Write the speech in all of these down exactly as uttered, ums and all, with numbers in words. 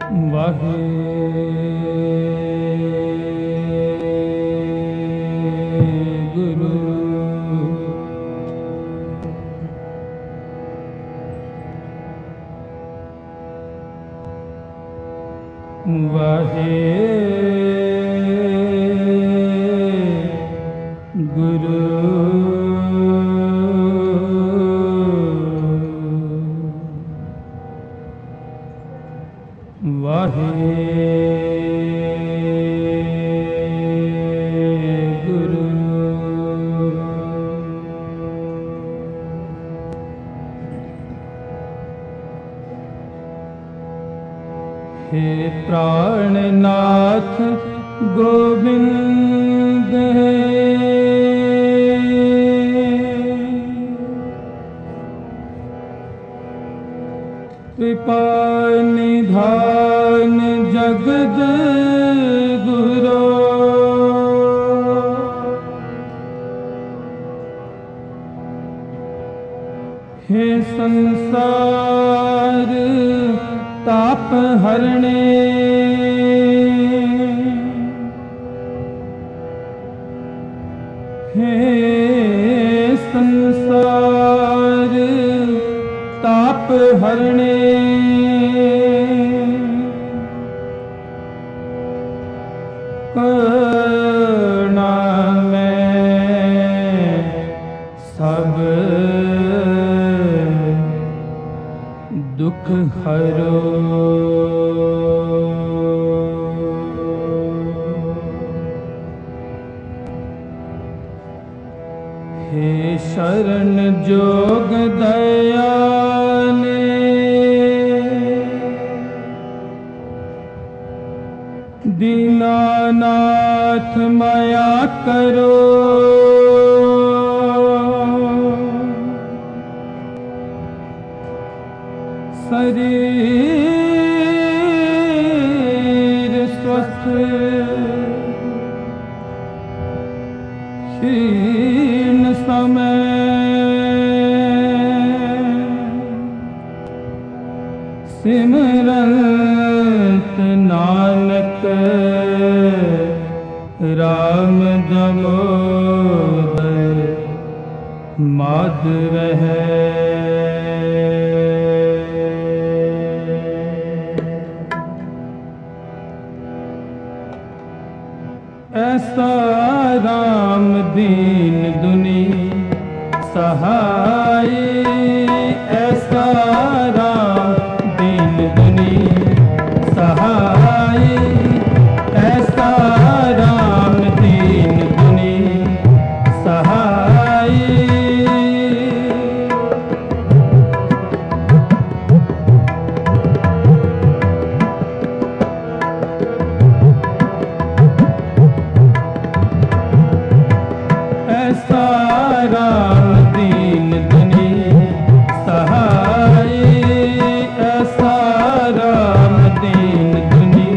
हे प्राणनाथ गोविंद कृपा निधान जगद गुरो हे संसार ताप हरणे हे संसार ताप हरणे करुणा में सब दुख हरो हे शरण जोग दयाले दीनानाथ माया करो शरीर स्वस्थ क्षीण समय सिमरंत नानक राम दामोदर माधव है। ऐसा राम दीन दुनी सहाय ऐसा राम दीन दुनी सहाय ऐसा राम दीन दुनी सहाय ऐसा राम दीन दुनी सहाय ऐसा राम दीन दुनी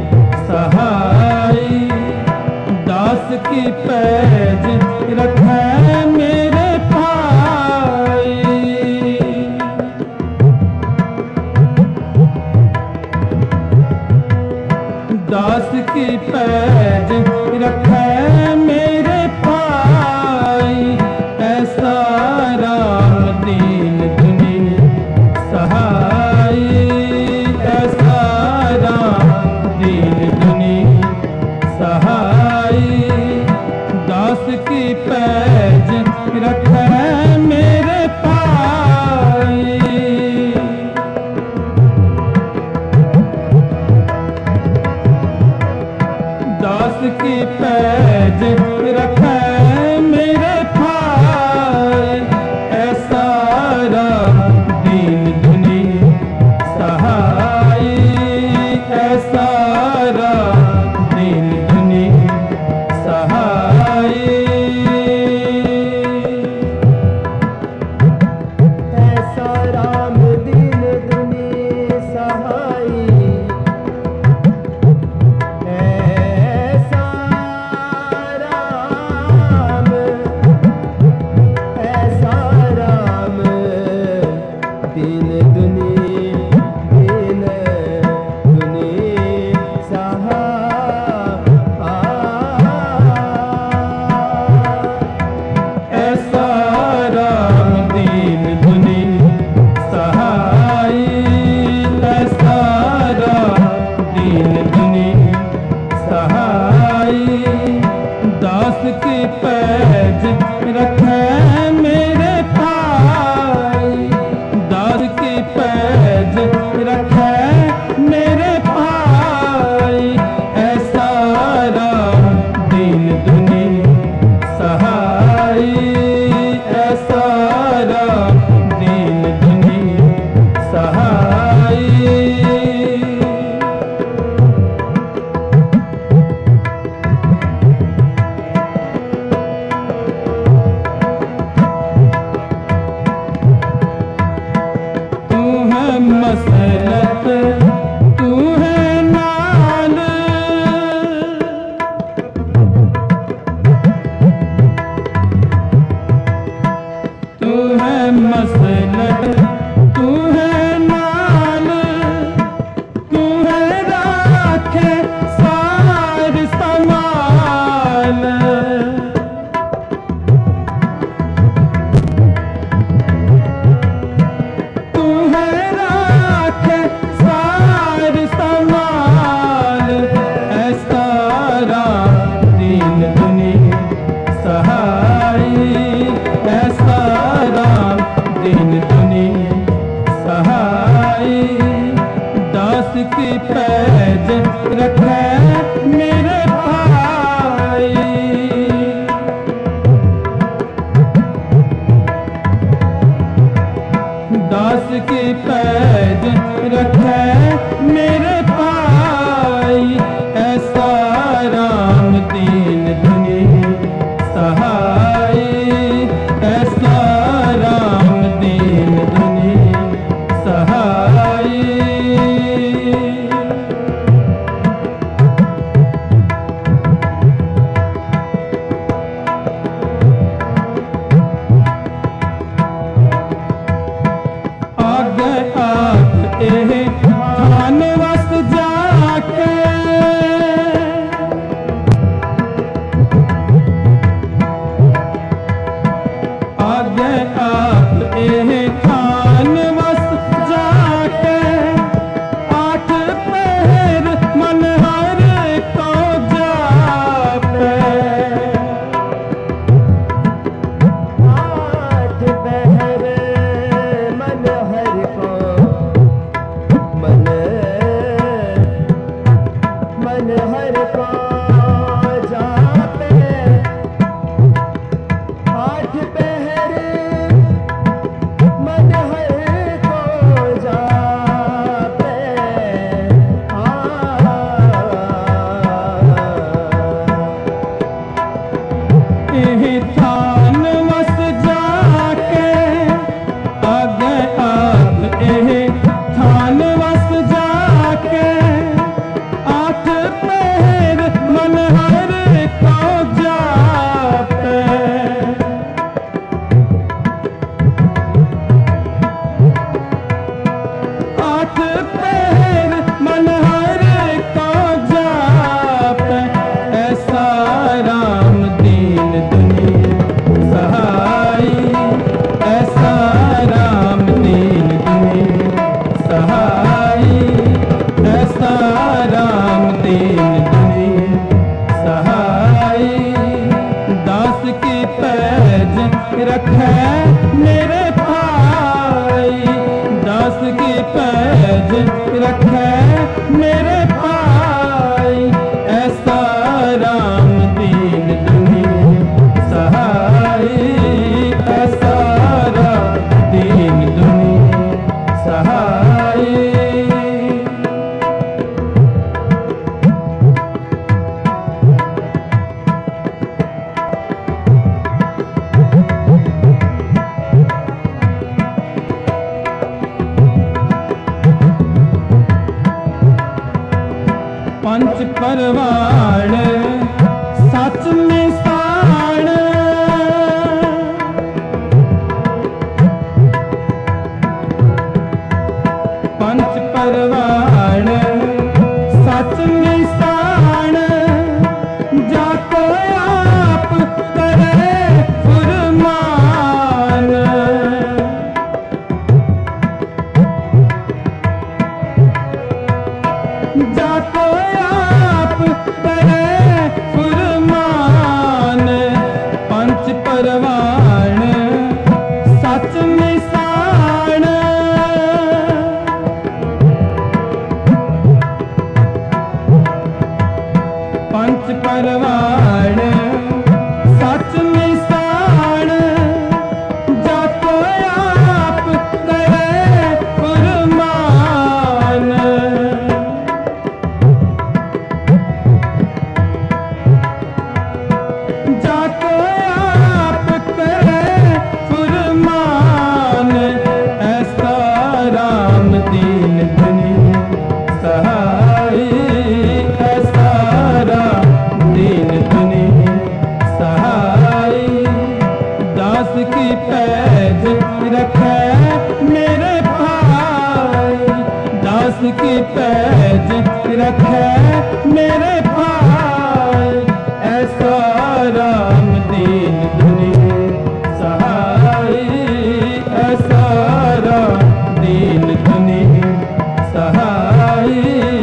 सहाय दास की पैज रखै मेरे भाई दास की पैज रखै मेरे ऐसा राम दीन दुनी सहाय ऐसा राम दीन दुनी सहाय दास की पैज रखै मेरे पाई दास की मसलत तू है नाल, तू है मसलत तू है नाल, तू है राखे सार संभाल, तू है राखे सार संभाल, ऐसा राम दीन दुनिया सहाई, ऐसा राम दीन दुनिया सहाई, दास की पैज रखे मेरे भाई, दास की पैज रखे मेरे भाई, ऐसा राम दीन दुनिया सहाई, ऐसा राम दीन दुनिया सहाई। आगे आग एह थान वस जाके, आगे आग एह थान वस जाके, आठ पहर मन हर को जापे, आठ पहर मन हर को मन मन हर को जापे, आठ पहर मन हर को जापे, एह थान वस जाके, आगे आग एह थान वस जाके, आठ पहर मन हर को जापे, आठ पहर मन हर को जापे, ऐसा राम दीन दुनिया सहाई, ऐसा राम दीन दुनिया सहाई, ऐसा राम दीन दुनिया सहाई, दास की पैज रखे मेरे भाई, दास की पैज रखे मेरे भाई, ऐसा राम दीन दुनिया सहाई, ऐसा राम दीन दुनिया सहाई। पंच परवाण सच मिसाण, पंच परवाण सच मिसाण, जाको आप करे फुरमान, जाको आप करे फुरमान, पंच परवाण सच मिसाण, की पैज रखे मेरे भाई, ऐसा राम दीन दुनी सहाय, ऐसा राम दीन दुनी सहाय।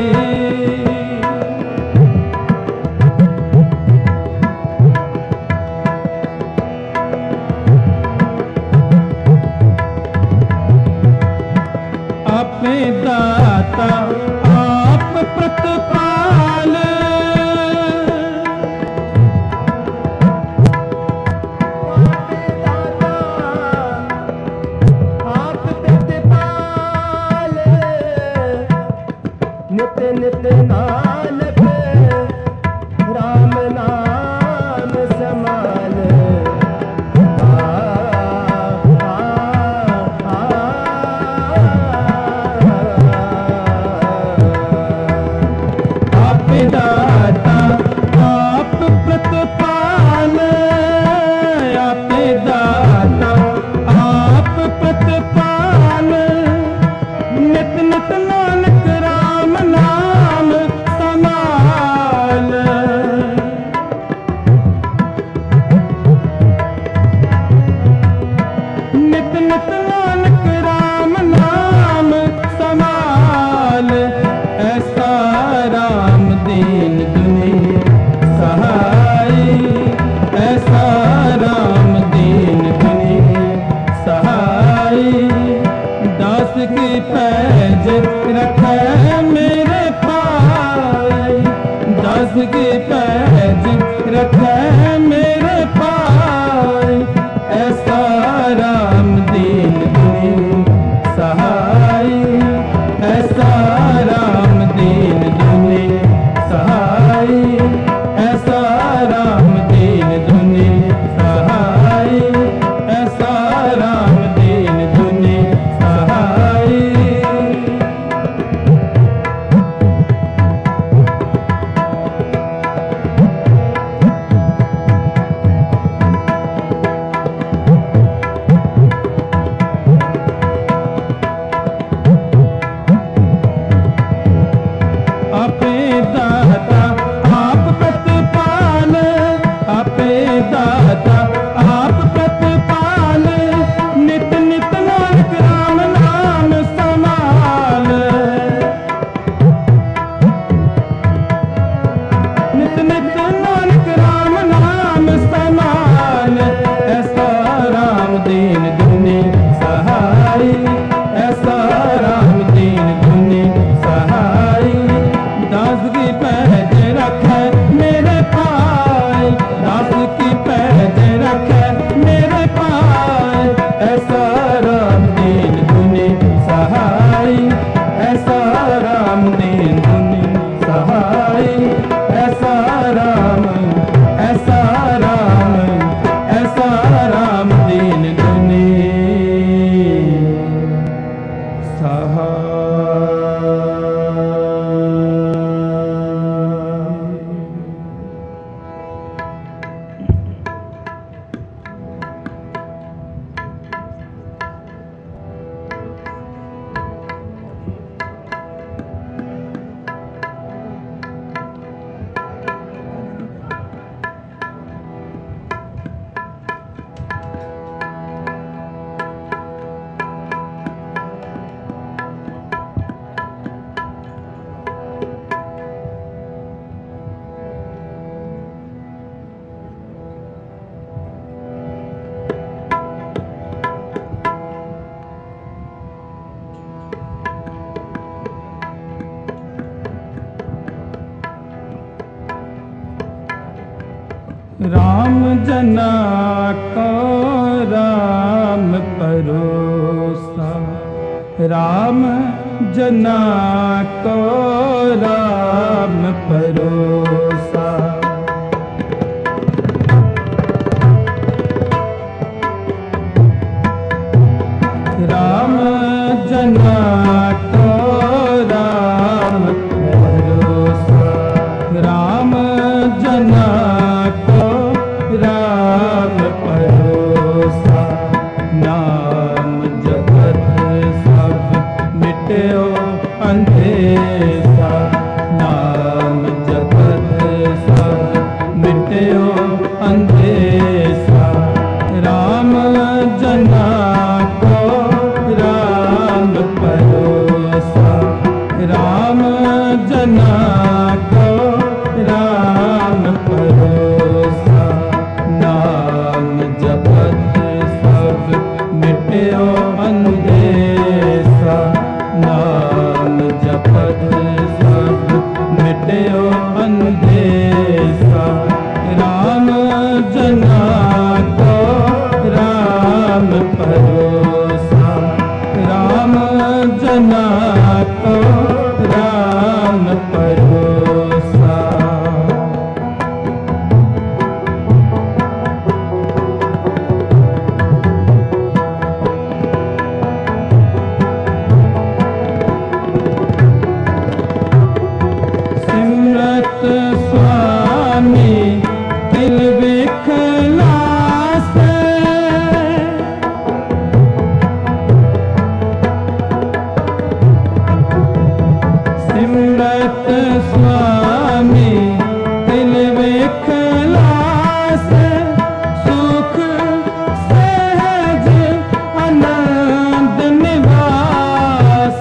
आपे दाता आप प्रतिपाल, आप प्रतिपाल, नित नित नानक राम नाम समाल। दाता आप प्रतिपाल, आपे दाता आप प्रतिपाल, नित नित नानक राम नाम समाल। नित नित नानक राम नाम समाल, ऐसा राम दीन दुनी सहाय, ऐसा राम दीन दुनी सहाय। दास की पैज रखे मेरे भाई, दास की पैज रखे मेरे भाई, ऐसा राम दीन दुनी सहाय, ऐसा राम दीन दुनी सहाय, ऐसा राम दीन दुनी सहाय, ऐसा राम दीन दुनी सहाय। आपे दाता आप प्रतिपाल, आपे दाता आप प्रतिपाल, नित नित नानक राम नाम समाल। नित नित नानक राम नाम समाल, ऐसा राम दीन दुनी सहाय, ऐसा राम दीन दुनी सहाय। दास की पैज रखे मेरे भाई, दास की पैज रखे मेरे भाई, ऐसा राम दीन दुनी सहाय, ऐसा राम दीन दुनी सहाय, ऐसा राम, ऐसा राम, ऐसा राम दीन दुनी सहाय। राम जना को राम परोसा, राम जना को राम परोसा। राम जना को राम परोसा, राम जना को राम परोसा। नाम जगत सब मिट्यो अंधेरा, नाम जपत सब मिट्यो अंधेसा। राम जना को राम परोसा, राम जना को राम परोसा। नाम जपत सब मिट्यो अंधेसा, नाम जपत सब मिट्यो अंधेसा। राम जना को राम परोसा, राम जना को राम परोसा। सिमरत स्वामी दिल विखलास, सिमरत स्वामी दिल विखलास। सुख सहज आनंद निवास,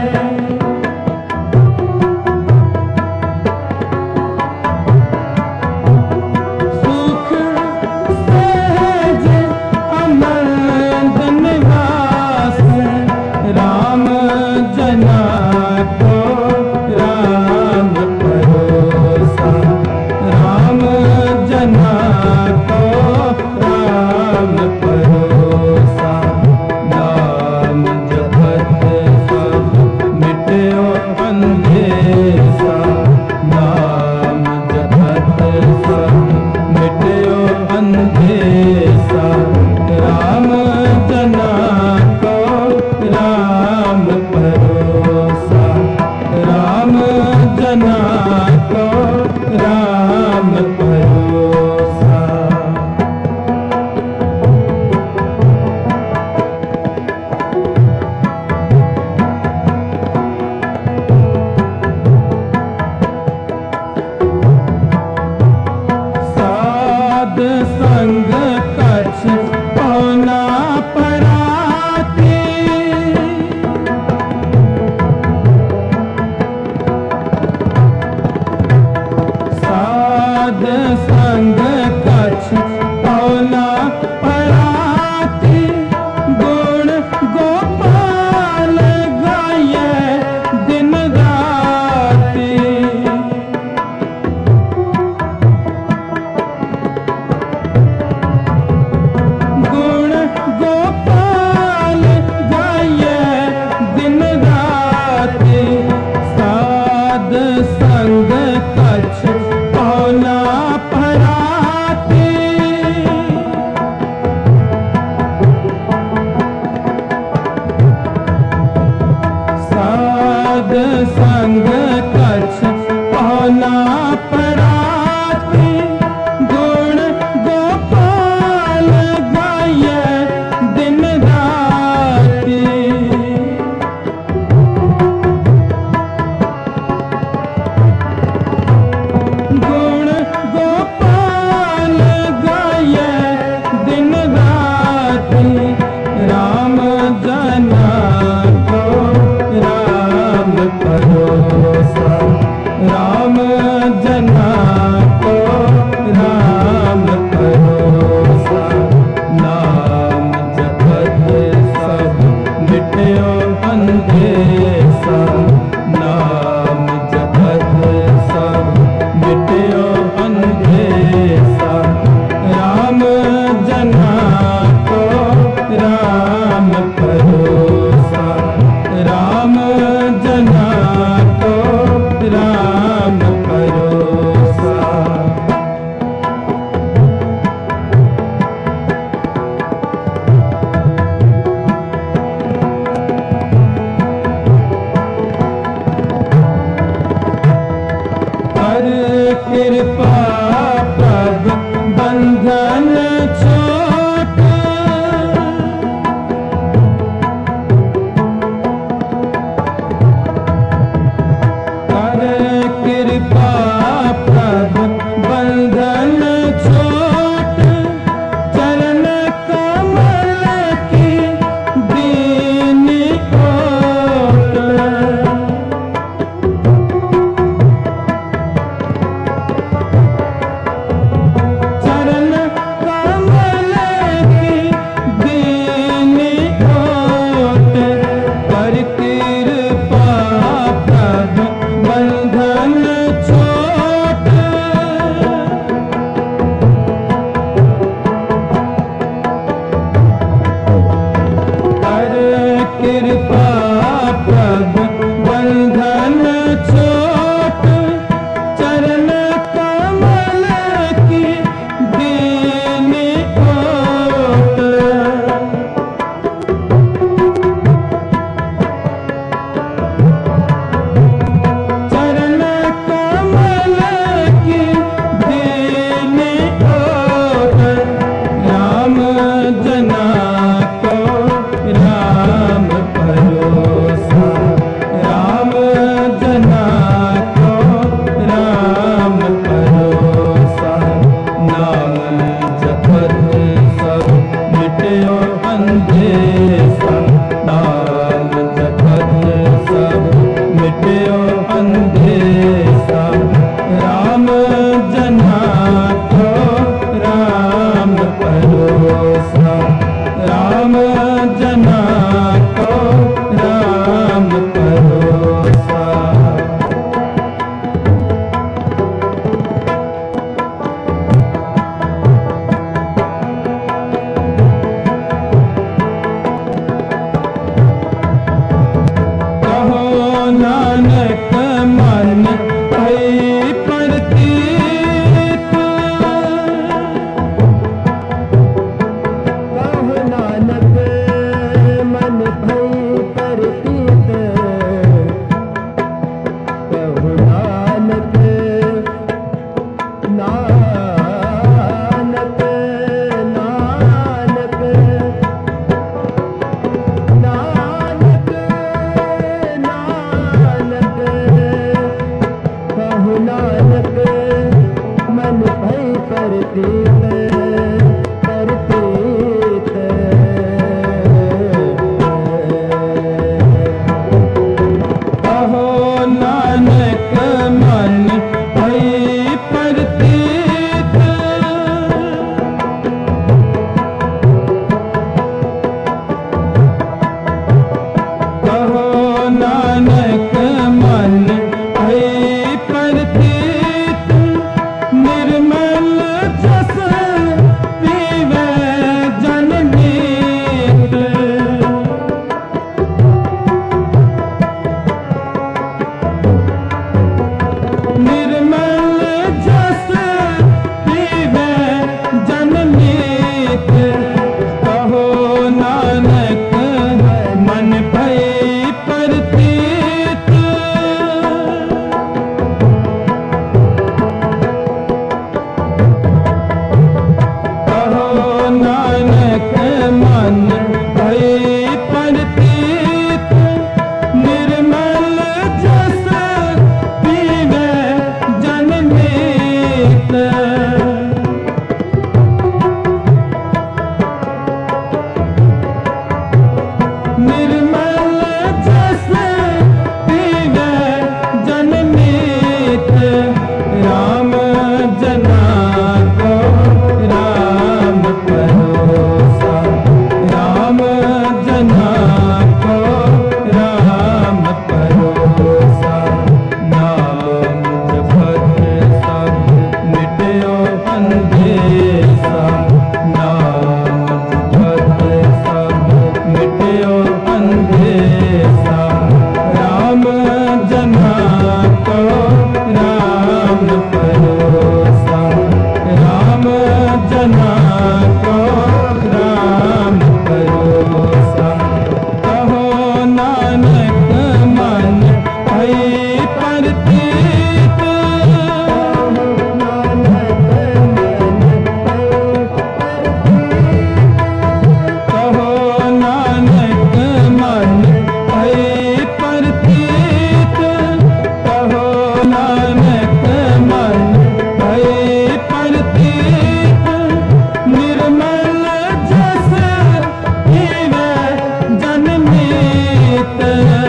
सुख सहज आनंद निवास। राम जना को राम परोसा, राम जना को राम परोसा। नाम जपत सब मिट्यो अंधेसा, नाम जपत सब मिट्यो अंधेसा। राम जना को राम परोसा, राम जना को राम परोसा। साध संग कछ पौना पराती, साध संग कछ पौना पराती। गुण गोपाल गाये दिन राती, गुण गोपाल गाये दिन राती। साध संग कछ पौना पराती, साध संग कछ पौना पराती। गुण गोपाल गाये दिन राती, गुण गोपाल गाये दिन राती। राम जना को राम परोसा, राम जना कहो नानक मन भई प्रतीत। कहो नानक मन भई प्रतीत। कहो नानक नानक नानक नानक नानक कहो नानक मन भई प्रतीत प्रतीत। कहो नानक मन भई प्रतीत। कहो नानक मन भई प्रतीत। निर्मल जस पीवै जन मीत। निर्मल जस पीवै जन मीत। कहो नानक मन भई प्रतीत। कहो नानक मन भई प्रतीत। निर्मल जस पीवै जन मीत। निर्मल जस पीवै जन मीत। राम जना को राम परोसा। राम जना को राम परोसा। नाम जपत सब मिट्यो अंधेसा। नाम जपत सब मिट्यो अंधेसा। राम जना को राम परोसा। राम जना को राम परोसा। कहो नानक मन भई प्रतीत। कहो नानक मन भई प्रतीत। कहो नानक मन भई प्रतीत। निर्मल जस पीवै जन मीत।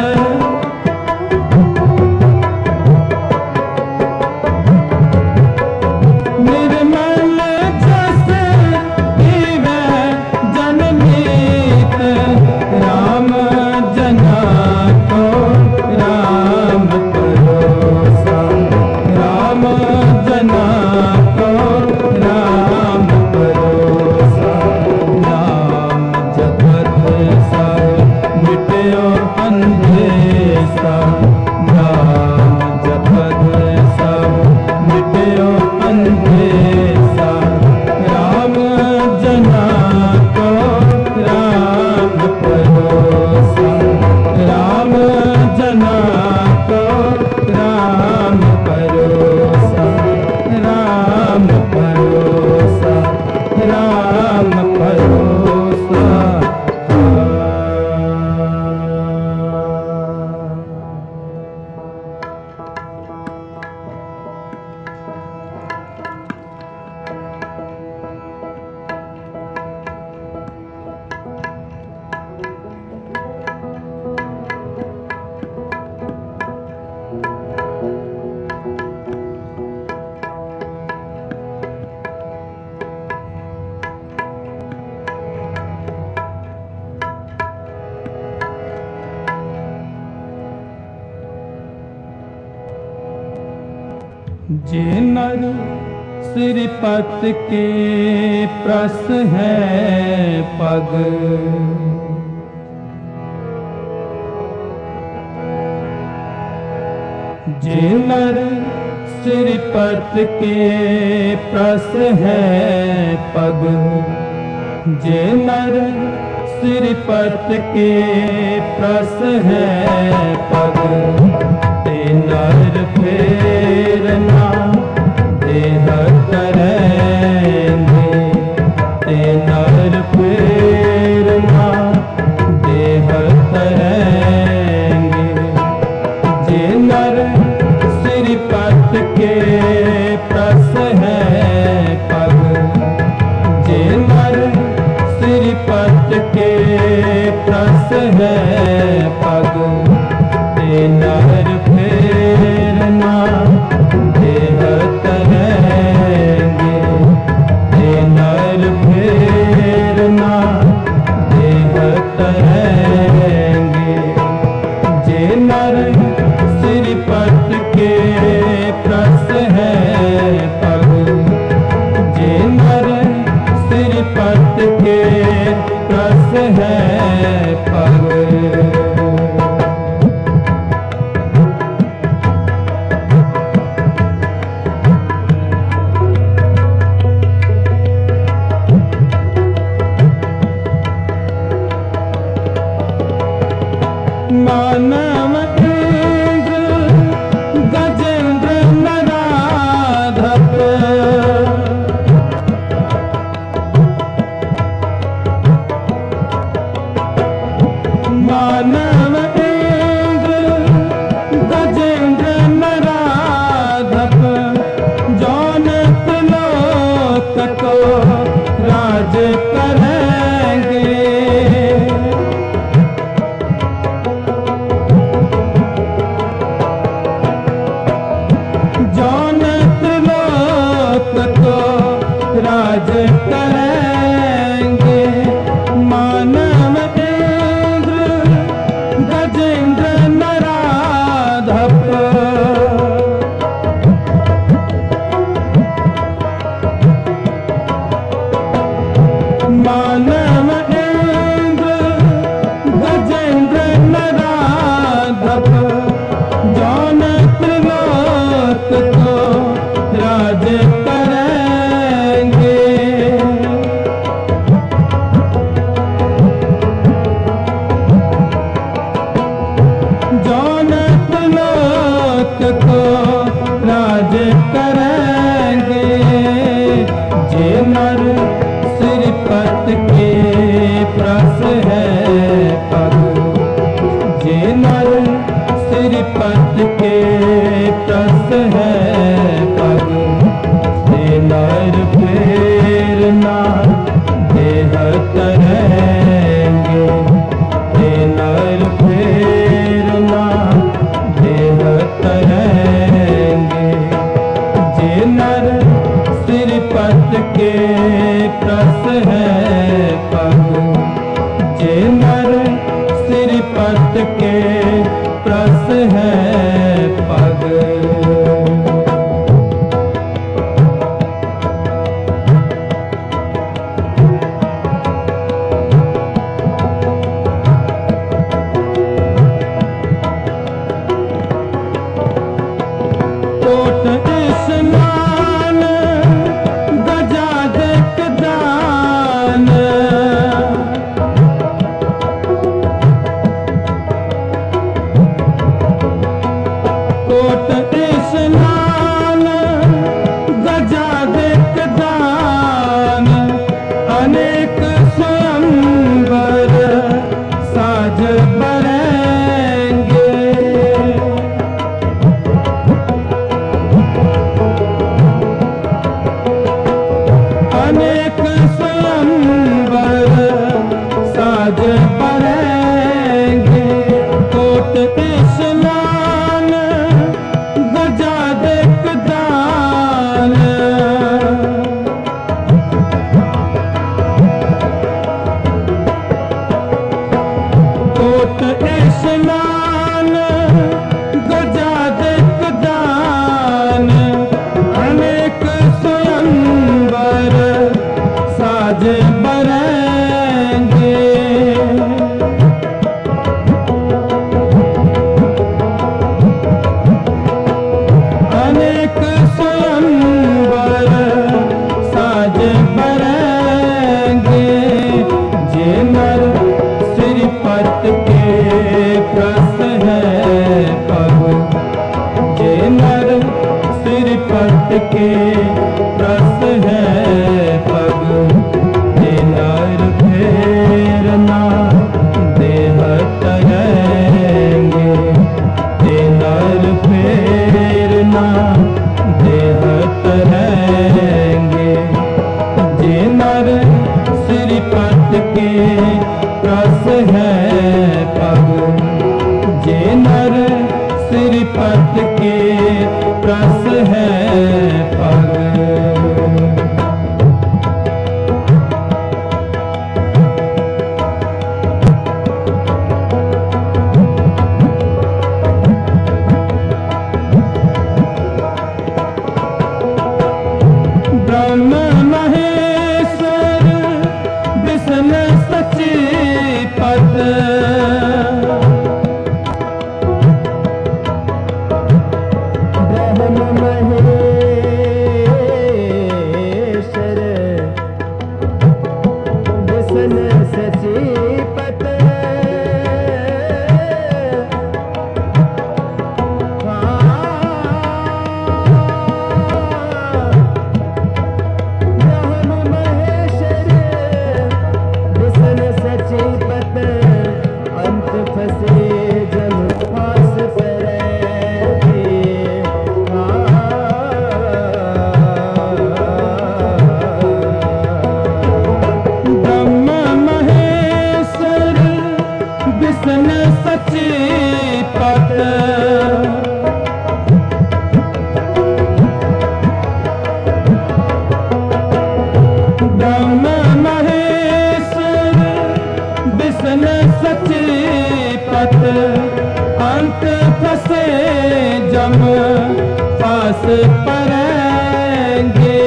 निर्मल जस पीवै जन मीत। राम जना को राम परोसा। राम जना को राम परोसा। नाम जपत सब मिट्यो अंधेसा। नाम जपत सब मिट्यो अंधेसा। राम जना को राम परोसा। राम जना को राम परोसा। राम परोसा। राम परोसा। जे नर श्रीपत के प्रस है पग, जे नर श्रीपत के प्रस है पग, जे नर श्रीपत के प्रस है पग, ते नर फेर ना देह करेंगे, ते नर फेर ना देह करेंगे। जे नर श्रीपत के प्रस है पग, जे नर श्रीपत के प्रस है पग, ते नर फेर ना देह करेंगे, ते नर फेर ना देह करेंगे। जे नर श्रीपत के प्रस है पग, जे नर श्रीपत के प्रस है पग। मानव इंद्र गजेंद्र नराधप, मानव इंद्र गजेंद्र नराधप, जौन त्रिलोक को राज करेंगे। जौन त्रिलोक को राज करेंगे, मानव इंद्र गजेंद्र नराधप। मानव इंद्र गजेंद्र नराधप, जौन त्रिलोक को राज करेंगे। जौन त्रिलोक को राज करेंगे। जे नर श्रीपत के प्रस है पग, जे नर श्रीपत के प्रस है पग, ते नर फेर ना देह करेंगे, ते नर फेर ना देह करेंगे। जे नर श्रीपत के प्रस है पग, जे नर श्रीपत के प्रस है पग। के रस है पग, जे नर फेरना देह तरेंगे, जे नर फेरना देह तरेंगे। जे नर श्रीपत के रस है पग, जे नर श्रीपत के रस है पग। ब्रह्म महेश्वर विष्णु सचिपत, ब्रह्म महेश्वर विष्णु सचिपत, ब्रह्म महेश्वर विष्णु सचिपत, अंत फसे जल फास परेंगे। ब्रह्म महेश्वर विष्णु सचिपत, ब्रह्म महेश्वर विष्णु सचिपत, अंत फसे जम फास परेंगे।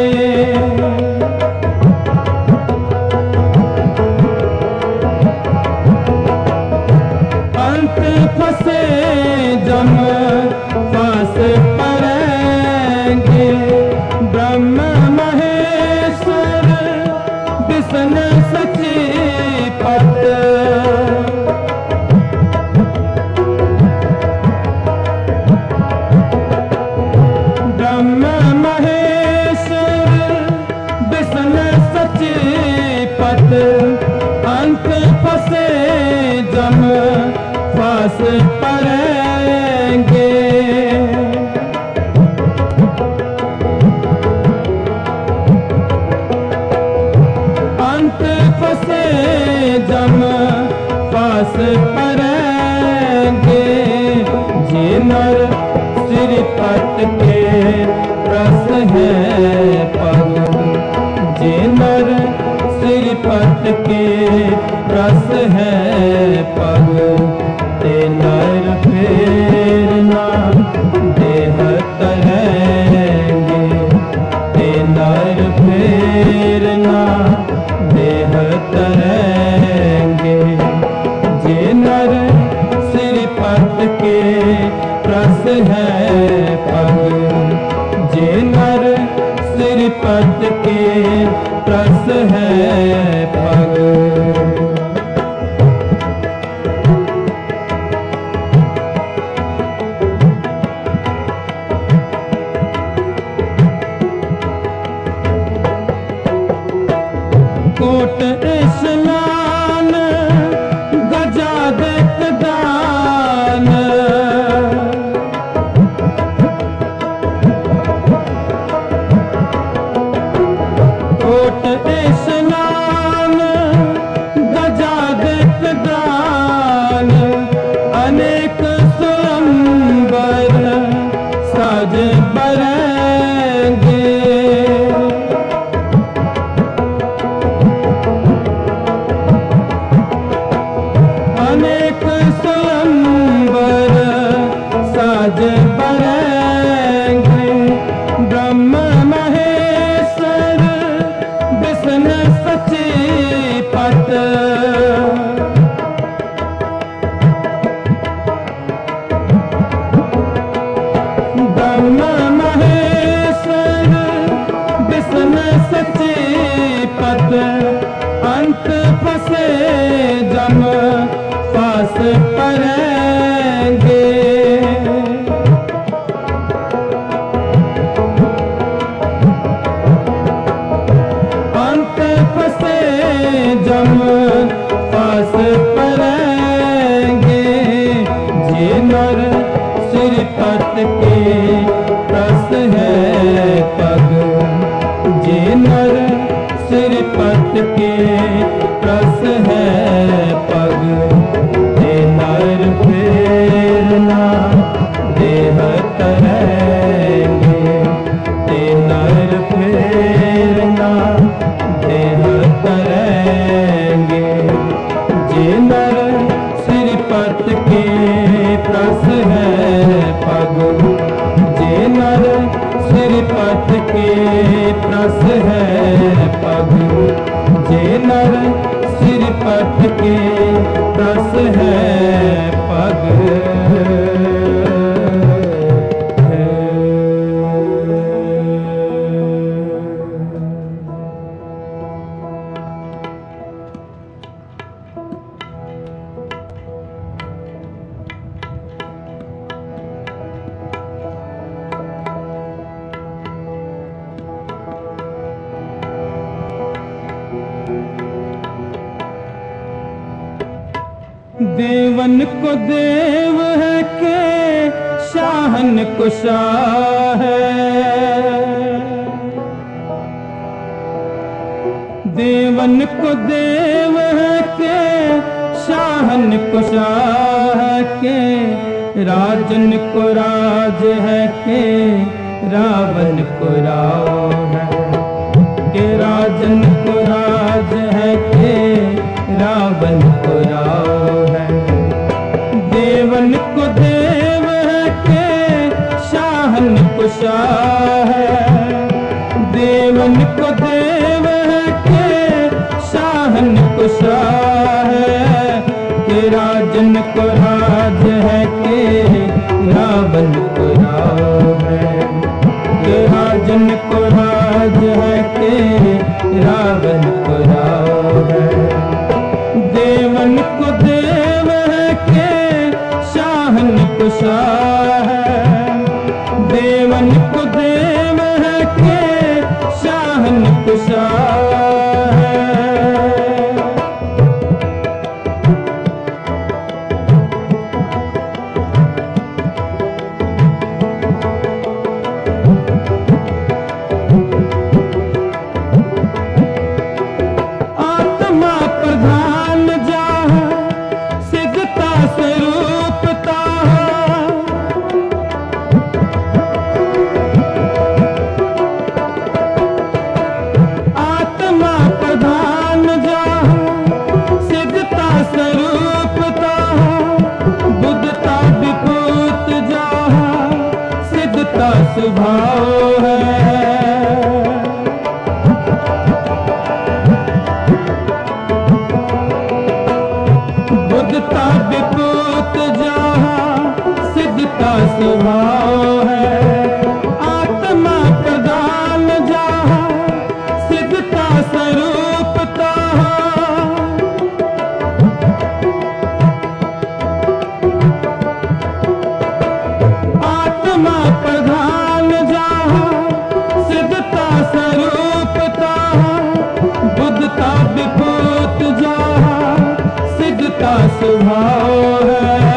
अंत फसे जम फास परेंगे। ब्रह्म महेश्वर विष्णु सचिपत, ब्रह्म महेश्वर विष्णु सचिपत, अंत फसे जम फास परेंगे। अंत फसे जम फास परेंगे। जे नर श्रीपत के रस है पग, जे नर श्रीपत के रस है पग, ते नर फेरना देह तरेंगे, ते नर फेरना देह तरेंगे। जे नर श्रीपत के रस है पग, जे नर श्रीपत के रस है पग। कोट स्नान गजा देत दान, कोट स्नान गजा देत दान, अनेक स्वयंवर साज बरेंगे। अनेक स्वयंवर साज बरेंगे। ब्रह्म महेश्वर विष्णु सचिपत, ब्रह्म महेश्वर विष्णु सचिपत, अंत फसे जम फास परेंगे। सिरपत के प्रस है पग, जे नर सिरपत के प्रस है पग, जे नर फिर ना देह तरेंगे, जे नर फिर ना देह तरेंगे, जे नर सिरपत के प्रस है पग, जे नर सिरपत के प्रस है पग, जे नर सिरपत के प्रस है पग। देवन को देव है के शाहन को शाह है, देवन को देव है के शाहन को शाह के, राजन को राज है के रावण को राव है, के राजन को राज है के रावण को राव है, देवन को देव है के शाहन को शाह है, देवन को देव है के शाहन को शाह है, के राजन को राज है के रावण को राव है, के राजन को राज है के रावण को राव है, देवन को देव है के शाहन को शाह है, देवन को देव है के शाहन को शाह है। आत्मा प्रधान जहाँ सिद्धता स्वरूपता, आत्मा प्रधान जहाँ सिद्धता स्वरूपता, बुद्धता विभूत जहाँ सिद्धता स्वभाव है, बुद्धता विभूत जहाँ सिद्धता स्वभाव है, आत्मा प्रधान जहाँ सिद्धता स्वरूपता, आत्मा प्रधान जहाँ सिद्धता स्वरूपता, बुद्धता विभूत जहाँ सिद्धता स्वभाव है,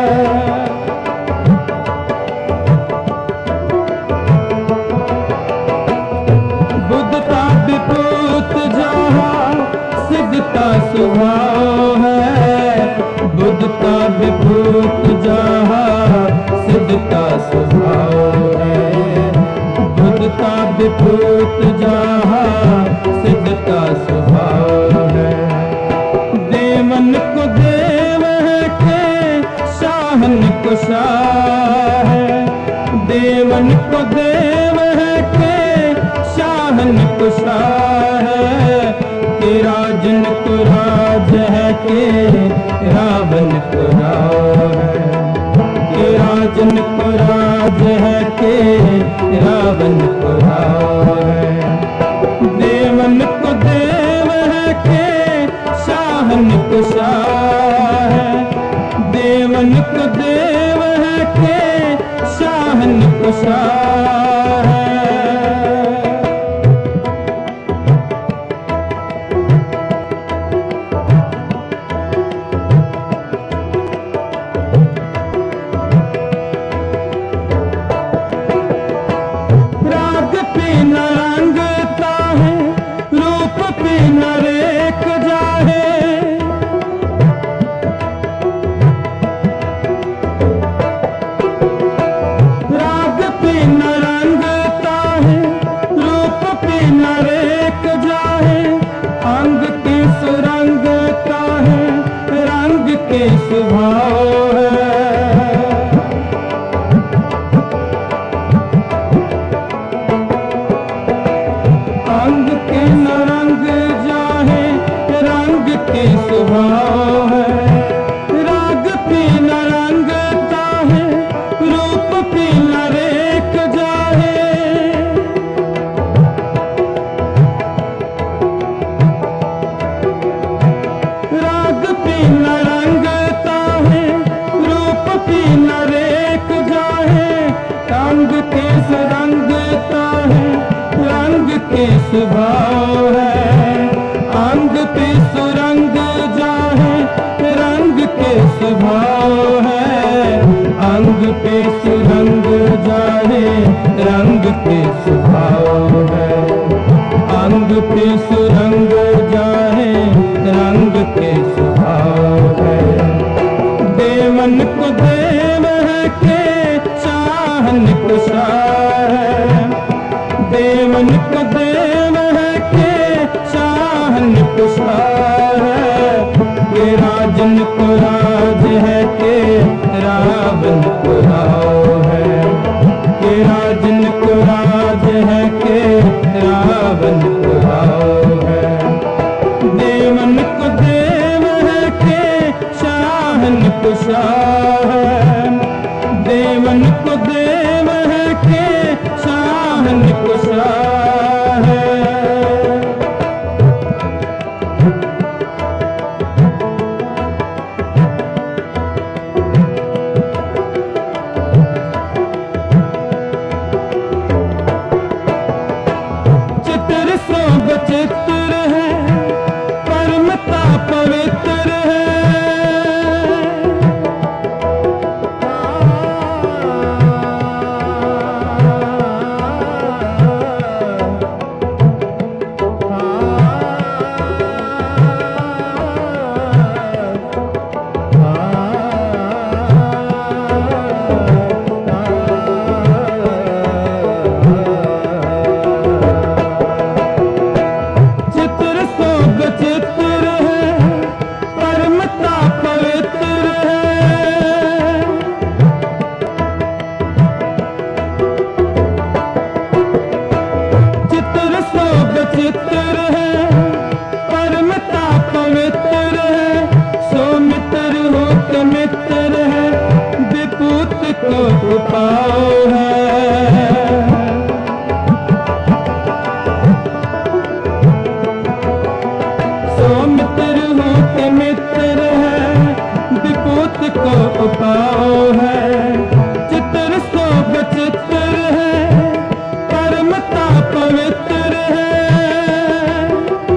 बुद्धता विभूत जहाँ सिद्धता स्वभाव है, बुद्धता विभूत जहाँ सिद्धता स्वभाव है, बुद्धता विभूत जहाँ सिद्धता स्वभाव है, देवन को देव है के शाहन को शाह है, देवन को देव है के शाहन को शाह है, के राजन को राज है के रावण को राव है, के राजन को राज है के रावण को राव है, देवन को देव है के शाहन को शाह है, देवन को देव है के शाहन को शाह है। न रंगता है, रूप पे न रेख जाहे। राग पे न रंगता है, रूप पे न रेख जाहे। अंग के सुरंगता है, रंग के स्वभाव है। अंग के न रंग जाहे, रंग के स्वभाव है। राग पे न रंगता है, रूप पे न रेख जाहे। राग पे न रंगता है, रूप पे न रेख जाहे। अंग के सुरंगता है, रंग के स्वभाव है। अंग पे सुरंग जाहे, रंग के स्वभाव है। अंग पे सुरंग जाहे, रंग के स्वभाव है। अंग पे सुरंग जाहे, रंग के स्वभाव है। देवन को देव है के चाहन को शाह है। देवन को देव है के चाहन को शाह है। के राजन को राज है, के रावण को राव है। के राजन को राज है, के रावण को राव है। देवन को देव है के शाहन को शाह है। देवन को देव है के शाहन को शाह है। चित्र सो बचित्र है, परमता पवित्र है। चित्र सो बचित्र है, परमता पवित्र है। चित्र सो बचित्र है, परमता पवित्र है। सो मित्र हो के मित्र है, विपूत को उपाव है। सो मित्र हो के मित्र है, विपूत को उपाव है। चित्र सो बचित्र है, परमता पवित्र है।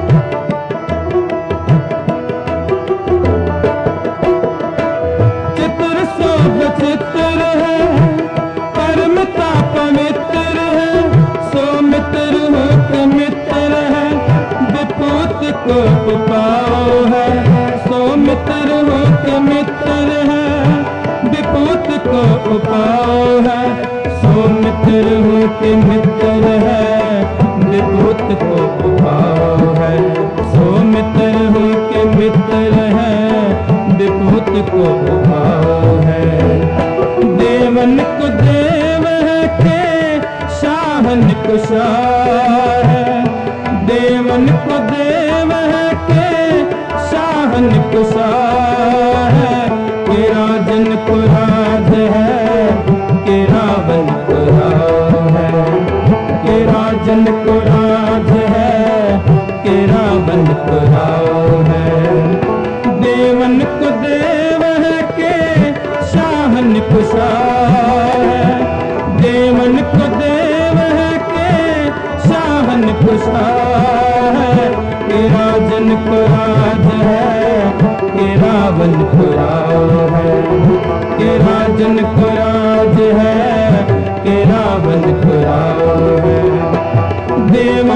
चित्र सो बचित्र है, परमता पवित्र है। सो मित्र हो के मित्र है, विपूत को उपाव है। सो मित्र हो के मित्र है, विपूत को उपाव है। सो मित्र हो के मित्र है, विपूत को उपाव है। सो मित्र हो के मित्र है, विपूत को उपाव है। देवन को देव है के शाहन को शाह है। देवन को देव है के शाहन को शाह है। के राजन को राज है, के रावण को राव है। के राजन को राज है, के रावण को राव है। देवन को देव है के शाहन को शाह है। देवन को देव है के शाहन को शाह है। के राजन को राज है, के रावण को राव है। के राजन को राज है, के रावण को राव है।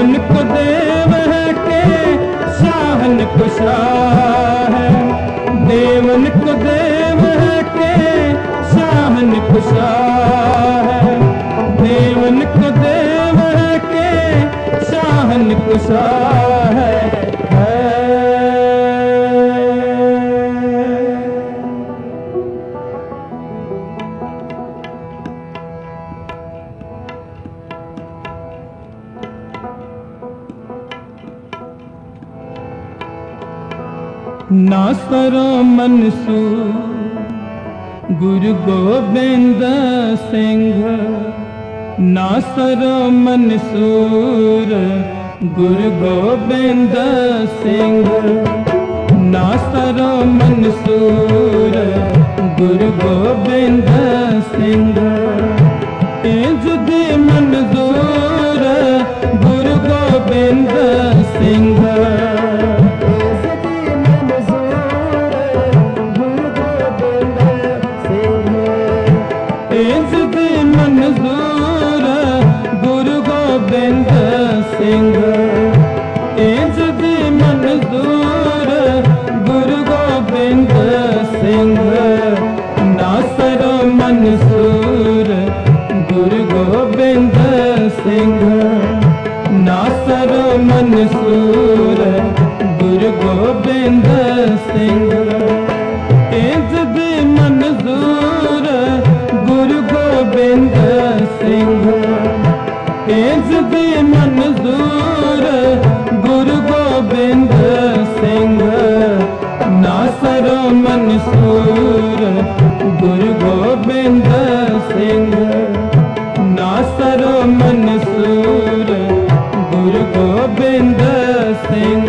देवन को देव है के शाहन को शाह है, देवन को देव है के शाहन को शाह है, देवन को देव है के शाहन को शाह है। नासरो मंसूर गुरु गोबिंद सिंह, नासरो मंसूर गुरु गोबिंद सिंह, नासरो मंसूर गुरु गोबिंद सिंह, जुदी मंजूर गुरु गोबिंद सिंह, मंजूर गुरु गोबिंद सिंह, इज़्ज़त मंजूर गुरु गोबिंद सिंह, नासरो मंसूर गुरु गोबिंद सिंह, नासरो मंसूर गुरु गोबिंद सिंह, इज़्ज़त मंजूर गुरु गोबिंद सिंह, इज़्ज़त मंजूर गुरु गोबिंद सिंह, नासरो मंसूर गुरु गोबिंद सिंह, नासरो मंसूर गुरु गोबिंद सिंह।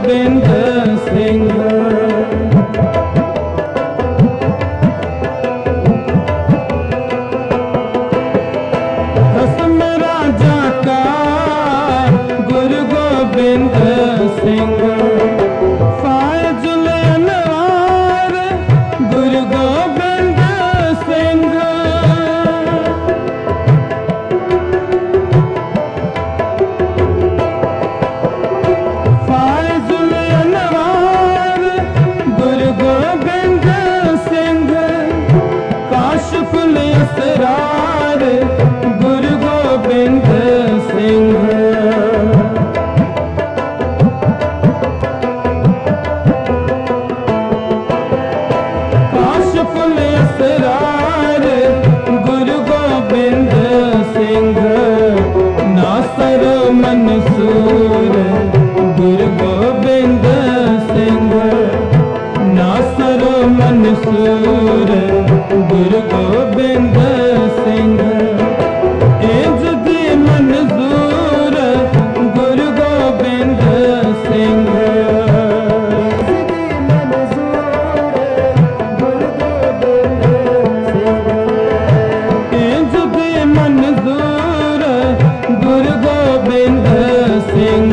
गोबिंद सिंह। खसम राजा का गुरु गोबिंद सिंह। फायजुल अनवार गुरु गोबिंद सिंह। फायजुल अनवार गुरु गोबिंद सिंह। काशफुल असरार गुरु गोबिंद सिंह। काशफुल असरार गुरु गोबिंद सिंह। नासर मंसूर गुरु गोबिंद सिंह। नासर मंसूर गुरु गोबिंद सिंह। एजदी मंजूर गुरु गोबिंद सिंह। एजदी मंजूर गुरु गोबिंद सिंह।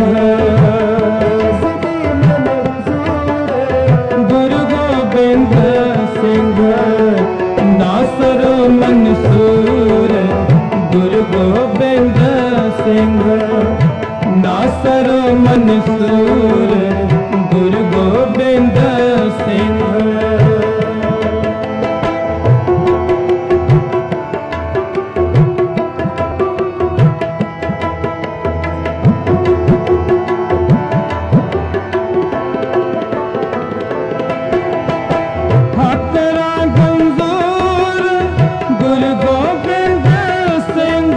गुरु गोबिंद सिंह। नासर मंसूर गुरु गोबिंद सिंह। नासर मंसूर गुरु गोबिंद सिंह। हकरा गंजूर गुरु गोबिंद सिंह।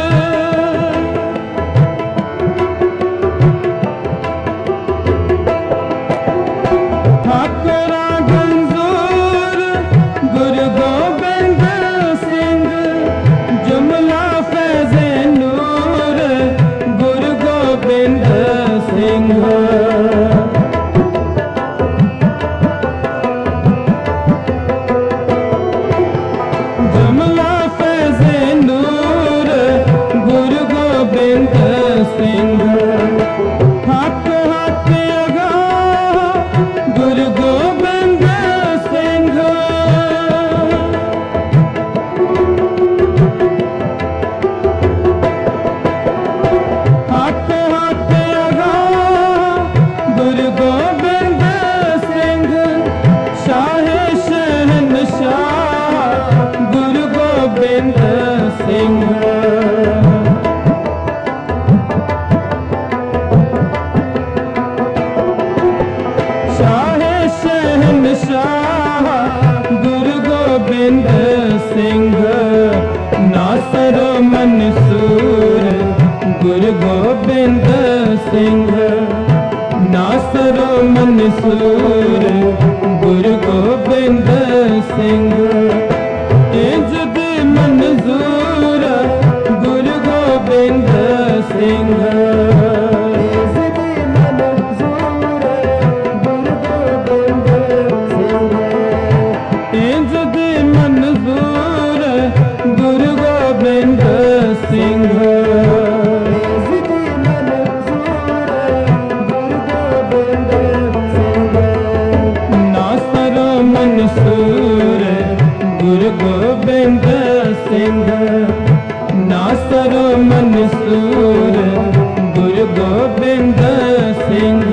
हकरा गंजूर गुरु गोबिंद सिंह। जुमला फैज़े नूर गुरु गोबिंद सिंह। जुमला फैज़े नूर गुरु गोबिंद सिंह। हक हक अगाह गुरु गोबिंद सिंह। हक हक अगाह गुरु गोबिंद सिंह। शाह शहनशाह गुरु गोबिंद सिंह। शाह शहनशाह गुरु गोबिंद सिंह। नासर मंसूर गुरु गोबिंद सिंह। नासर मंसूर गुरु गोबिंद सिंह। इज्जत मंजूर गुरु गोबिंद सिंह। इज्जत मंजूर गुरु गोबिंद सिंह। नासर मंसूर गुरु गोबिंद सिंह। नासर मंसूर गुरु गोबिंद सिंह।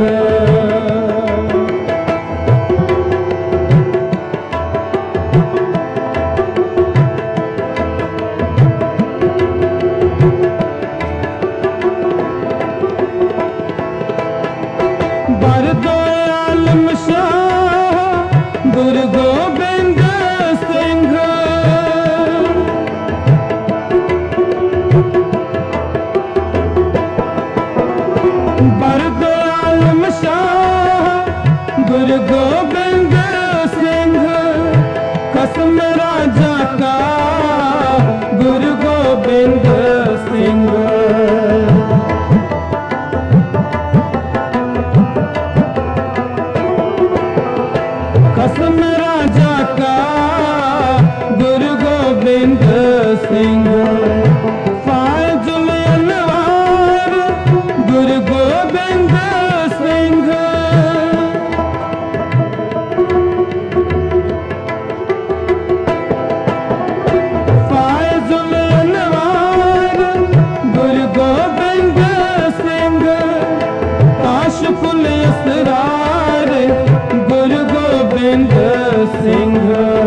बरदो आलम शाह गुरु गोबिंद सिंह। बरदो आलम शाह गुरु गोबिंद सिंह। खसम राजा का गुरु गोबिंद सिंह। गोबिंद सिंह फाजुल अनवार गुरु गोबिंद सिंह फाजुल अनवार गुरु गोबिंद सिंह काशफुल असरार गुरु गोबिंद सिंह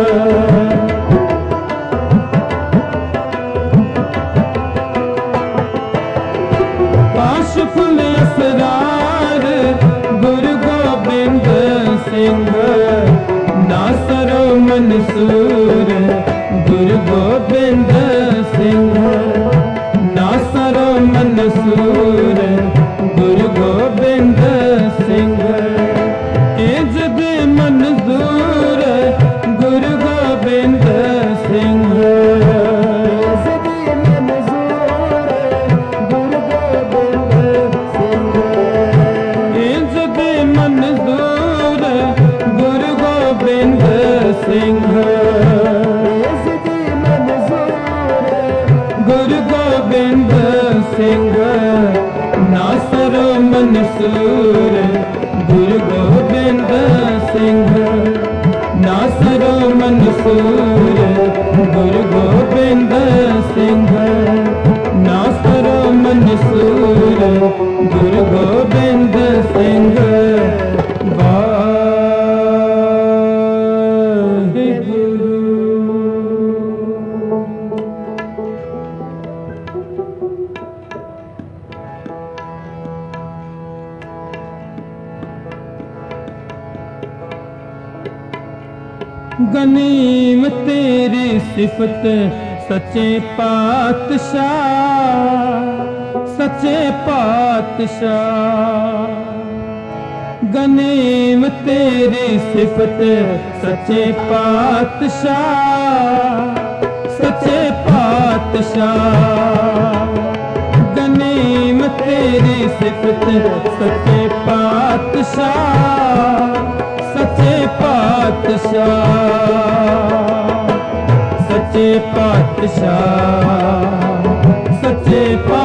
काशफुल असरार गुरु गोबिंद सिंह नासरो मंसूर गुरु गोबिंद सिंह नासरो मंसूर गुरु गोबिंद सिंह इज्जत मंजूर गुरु गोबिंद सिंह इज्जत मंजूर गुरु गोबिंद सिंह गुरु गोबिंद सिंह नासरो मंसूर गुरु गोबिंद सिंह नासरो मंसूर गुरु गोबिंद सिंह नासरो मंसूर गुरु गोबिंद सिंह वाहिगुरु। गनीम तेरी सिफत सच्चे पातशाह सच्चे पातशाह गनीम तेरी सिफत सच्चे पातशाह सच्चे पातशाह गनीम तेरी सिफत सच्चे पातशाह सच्चे पातशाह सच्चे पातशाह सच्चे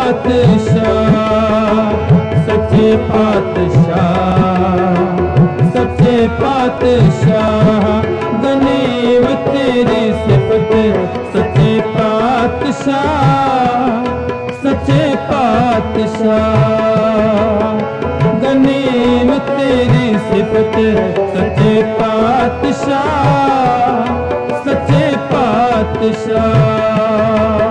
पातशाह सच्चे पातशाह सच्चे पातशाह गनीम तेरी सिफत सच्चे पातशाह सच्चे पातशाह गनीम तेरी सिफत सच्चे पातशाह सच्चे पातशाह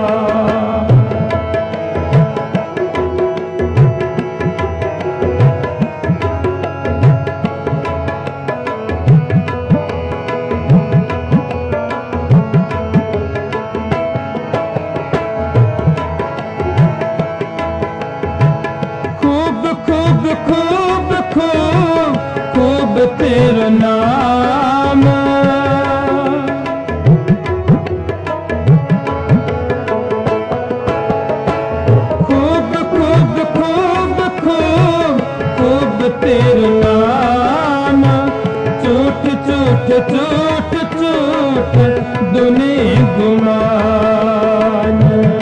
तेरा नाम खूब खूब खूब खूब खूब तेरा नाम झूठ झूठ झूठ झूठ दुनिया गुमान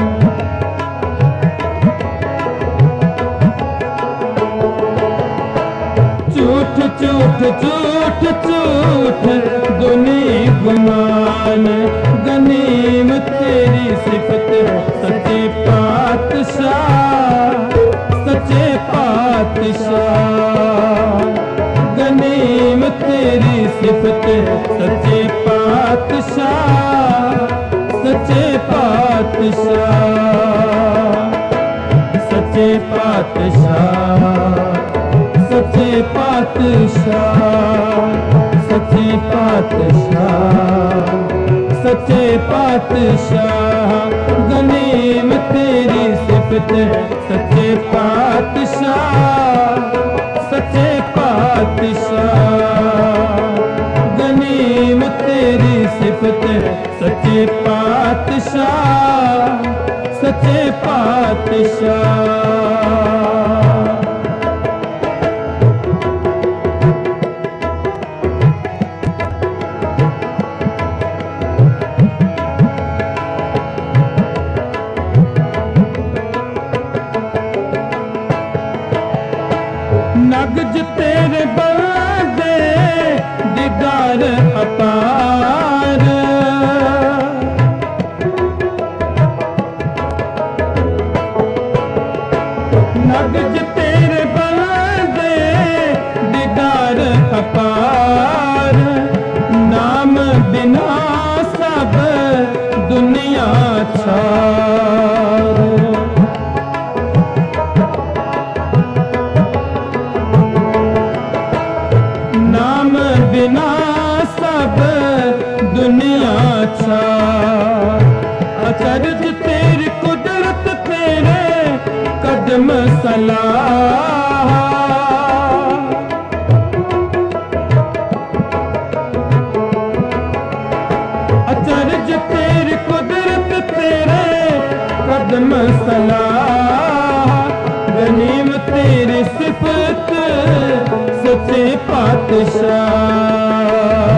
झूठ झूठ झूठ झूठ दुनिया गुमान गनीम तेरी सिफत सच्चे पातशाह सच्चे पातशाह गनीम तेरी सिफत सच्चे पातशाह सच्चे पातशाह सच्चे पातशाह सच्चे पातशाह सच्चे पातशाह सच्चे पातशाह गनीम तेरी सिफत सच्चे पातशाह सच्चे पातशाह गनीम तेरी सिफत सच्चे पातशाह सच्चे पातशाह नगज तेरे बंदे दीदार अपार, नगज तेरे बंदे दीदार अपार, नाम बिना सब दुनिया छार। नाम बिना सब दुनिया छार, अचरज तेरी कुदरत तेरे कदम सलाह। अचरज तेरी कुदरत तेरे कदम सलाह, गनीम तेरी सिफत सच्चे पातशाह।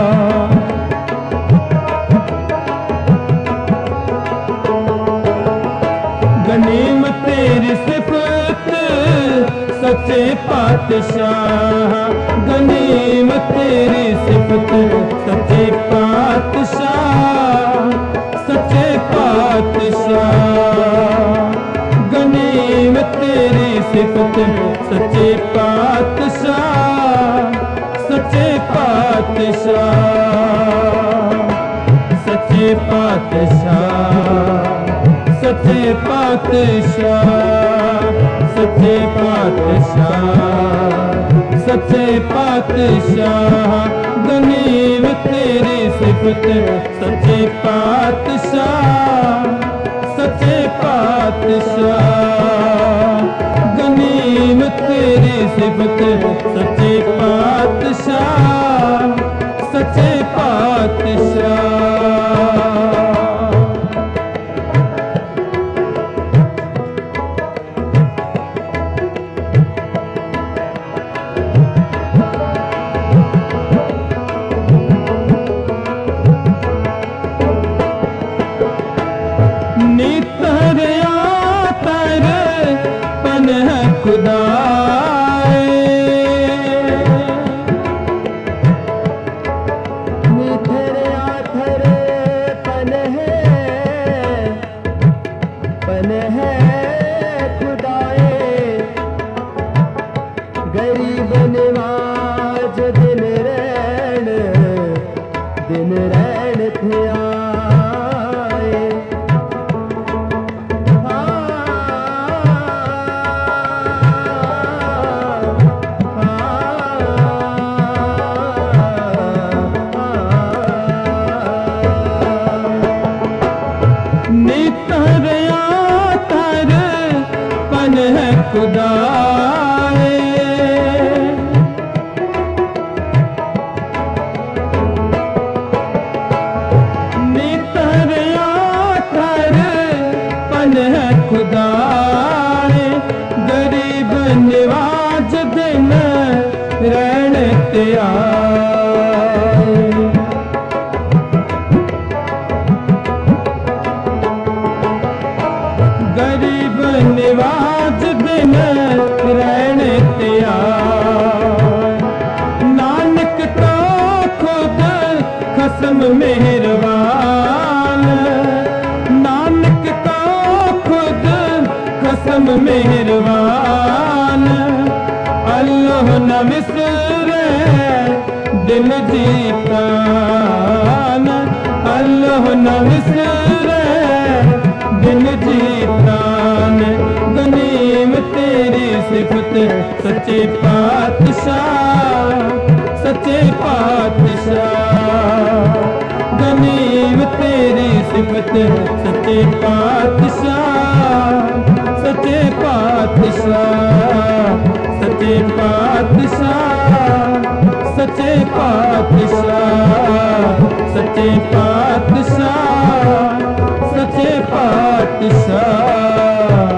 गनीम तेरी सिफत सच्चे पातशाह, गनीम तेरी सिफत सच्चे पातशाह, सच्चे पातशाह। गनीम तेरी सिफत सच्चे पातशाह, सच्चे पातशाह, सच्चे पातशाह, सच्चे पातशाह, सच्चे पातशाह, सच्चे पातशाह। गनीम तेरी सिफत सच्चे पातशाह, सच्चे पातशाह। गनीम तेरी सिफत सच्चे पातशाह, सच्चे पातशाह। नितर आतर पन है खुदाए, नितर आतर पन है, पन है खुदाए। गरीब निवाज दिन रैन, दिन रैन थे आए। नितर आतर पन है खुदाए, नितर आतर पन है खुदाए। गरीब निवाज दिन रैन ते आए। गरीब निवाज दिन रैन ते आए। नानक तो खुद खसम मेहरबान, नानक तो खुद खसम मेहरबान। अल्लाह न विसरे दिल जी प्राण, अल्लाह न विसरे दिल जी प्राण। गनीम तेरी सिफत सच्चे पातशाह, सच्चे पातशाह। गनीम तेरी सिफत सच्चे पातशाह, सच्चे पातशाह, सच्चे पातशाह, सच्चे पातशाह, सच्चे पातशाह, सच्चे पातशाह।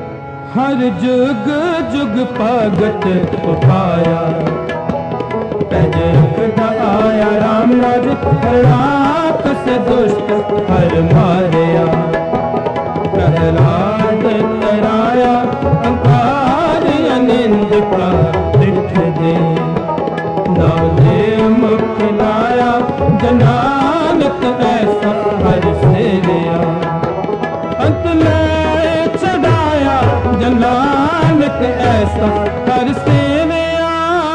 हर जुग जुग भगत पाया, सहज रुख आया राम राज राख से दुष्ट हर मारया प्रहलाद तराया अंकार अनिंद का दिठ दे नवदेव मुख लाया जनानक ऐसा हर सेवया अंत में चढ़ाया जनानक ऐसा हर सेवया।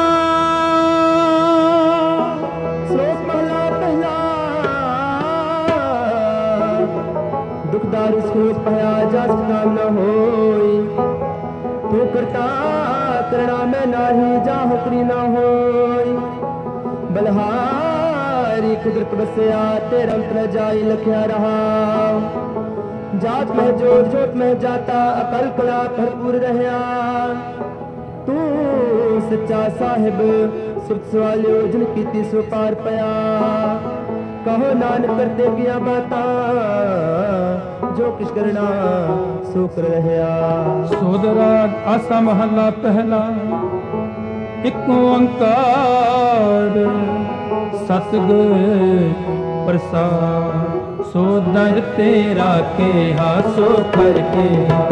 श्लोक पहला पहला दुखदार श्लोक पया जस काम न होई तू करता करना में नाही जाह करी न होई बलहारी कुदरत बसया तेरा अंत न जाई लखया रहा जात में जोत जोत में जाता अकल कला भरपूर रहया तू सच्चा साहिब सुख सवालियो जिन कीती सो पार पया कहो नानक करते किया बाता जो किश करना सो कर रहया। सोदरा आसा महला पहला एक ओंकार सतगुर प्रसाद सो दर तेरा के हासो करके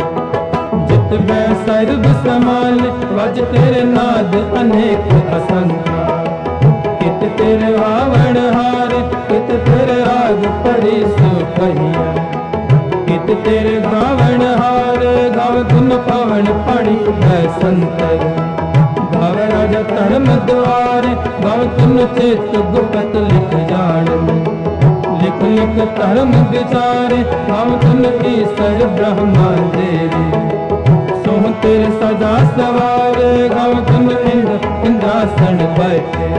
जित बै सर्व समाल वज तेरे नाद अनेक असंख्या कित तेरे आवण हार कित तेरे राग पड़ी सो कहिया कित तेरे गावण हार गाव तुम पवन पड़ी है संतर गाव राजा धर्म द्वार गाव तुम चित गुप्त लिख जान लिख लिख धर्म विचार गाव तुम ईश्वर ब्रह्मा देवी सोह तेरे सदा सवार गाव तुम इंद्र इंद्रासन बैठे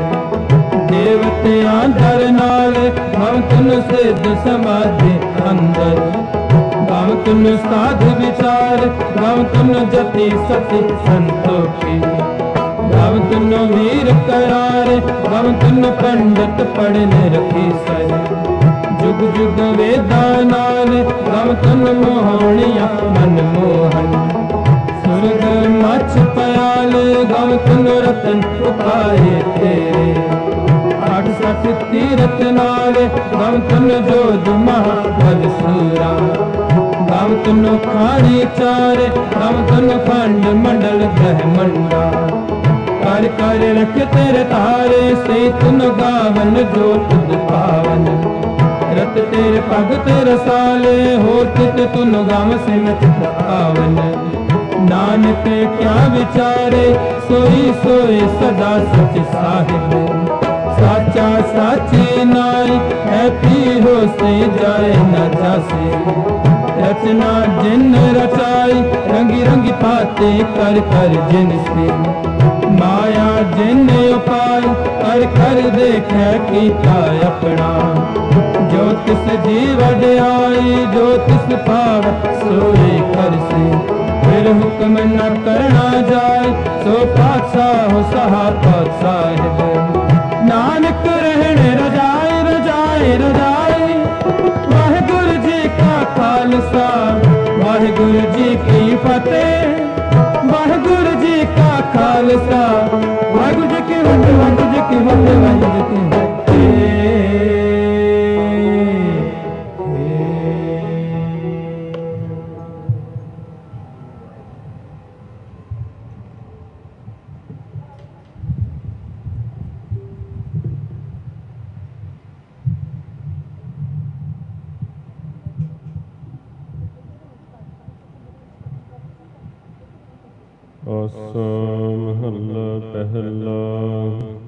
देवतियां धर नाल गाव तुम सिद्ध समाधि अंदर गाव तुम साध विचार गाव तुम जति सती संतोषी गाव तुम वीर करार गाव तुम पंडित पढ़ने रखी सर जुग जुग वेदा नाल गाव तुम मोहनिया मन मोहन सुरग मछ पयाल गाव तुम रतन उपाए तेरे आठ सठ तीरथ नाल गाव तुम जोध महाबल सूरा गाव तुम खाड़ी चार गाव तुम खंड मंडल ग्रह मंडा कर कर रख तेरे तारे से तुम गावन जो तुद पावन रत तेरे पग तेरे साले हो तित तुन गाव से चित पावन नानक क्या विचारे सोई सोई सदा सच साहिब साचा साची नाई है पी हो से जाए न जासे रचना जिन रचाई रंगी रंगी पाते कर कर जिन से माया जिन उपाय कर कर देखे कीता अपना जो तिस जीव आई जो तिस पाव सोए कर से फिर हुक्म न करना जाए सो पातशाह सहा पातशाह नानक रहने रजाए रजाए रजाए वाहिगुरु जी का खालसा वाहिगुरु जी की फतेह वाहिगुरु जी का खालसा वाहिगुरु जी की वंदे वाहिगुरु जी की वंदे वाहिगुरु जी की वंदे। आसा महला पहला